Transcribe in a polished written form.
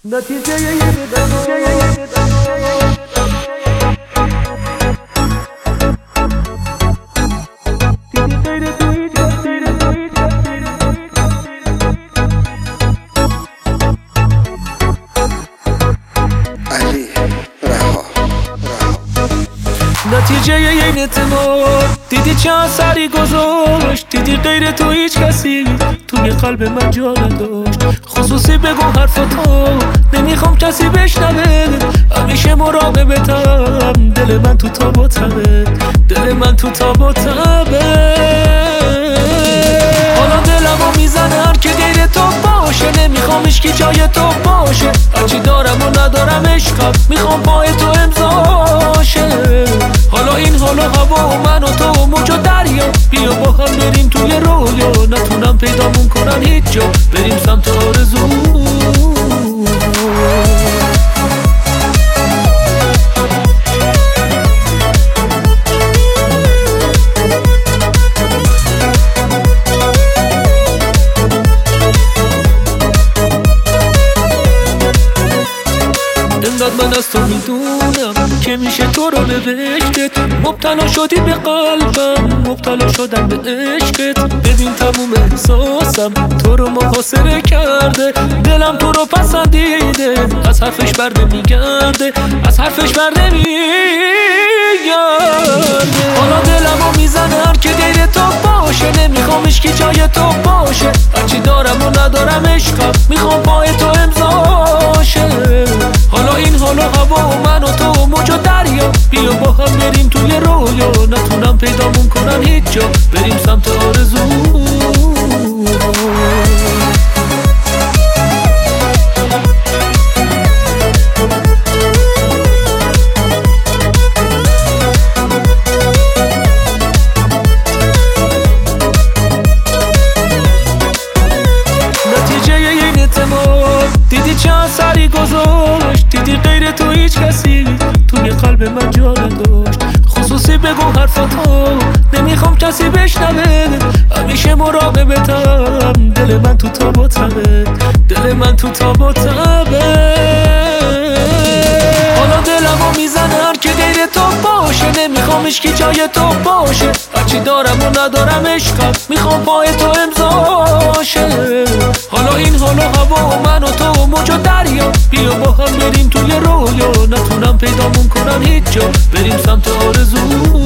نتیجه این اعتماد دیدی چه اثری گذاشت، دیدی غیر تو هیچ کسی توی قلب من جا نداشت. خصوصی بگو حرفاتو نمیخوام کسی بشنوه، همیشه مراقبتم، دل من تو تاب و تبه، دل من تو تاب و تبه. حالا دلمو میزنم که غیر تو باشه، نمیخوام هیچکی جای تو باشه، هرچی دارم و ندارم عشقم، میخوام پای تو امضاشه. حالا این حالا هوا و من و تو و موج و دریا، بیا با هم بریم توی رویا، نتونم پیدامون کنن هیچ جا، بریم سمت آرزو. من از تو میدونم که میشه تو رو به عشقت، مبتلا شدی به قلبم، مبتلا شدم به عشقت. ببین تموم احساسم تو رو محاصره کرده، دلم تو رو پسندیده، از حرفش بر نمیگرده، از حرفش بر نمیگرده. حالا دلمو میزنم که غیر تو باشه، نمیخوام هیچکی جای تو باشه، هرچی دارم و ندارم عشقم، میخوام پای تو امضاشه. حالا این حالا هوا و من و تو و موج و دریا، بیا با هم بریم توی رویا، نتونم پیدامون کنن هیچ جا، بریم سمت آرزو. نتیجه این اعتماد دیدی چه اثری گذاشت، دیدی غیر تو هیچ کسی توی قلب من جا نداشت. خصوصی بگو حرفاتو نمیخوام کسی بشنوه، همیشه مراقبتم، دل من تو تاب و تبه، دل من تو تاب و تبه. حالا دلمو میزنم که غیر تو باشه، نمیخوام هیچکی جای تو باشه، هرچی دارم و ندارم عشقم، میخوام پای تو امضاشه. حالا این حالا هوا و من و تو و موج و دریا، بیا با هم بریم توی رویا، نتونم پیدامون کنن هیچ جا، بریم سمت آرزو.